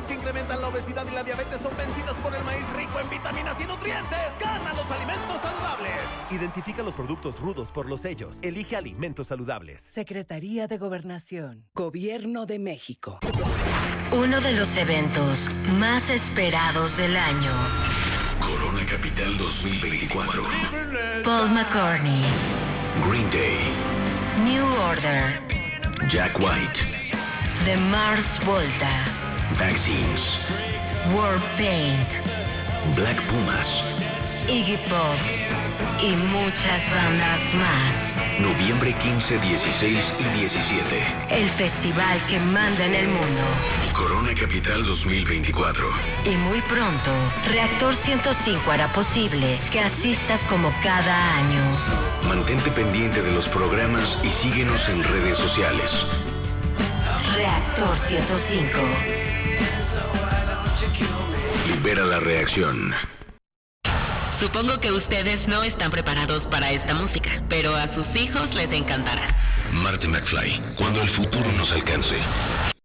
que incrementan la obesidad y la diabetes son vencidas por el maíz rico en vitaminas y nutrientes. ¡Gana los alimentos saludables! Identifica los productos rudos por los sellos. Elige alimentos saludables. Secretaría de Gobernación. Gobierno de México. Uno de los eventos más esperados del año. Corona Capital 2024. Paul McCartney. Green Day. New Order. Jack White. The Mars Volta. Vaccines. Warpaint. Black Pumas. Iggy Pop. Y muchas bandas más. Noviembre 15, 16 y 17. El festival que manda en el mundo. Corona Capital 2024. Y muy pronto, Reactor 105 hará posible que asistas como cada año. Mantente pendiente de los programas y síguenos en redes sociales. Reactor 105. Libera la reacción. Supongo que ustedes no están preparados para esta música, pero a sus hijos les encantará. Marty McFly, cuando el futuro nos alcance.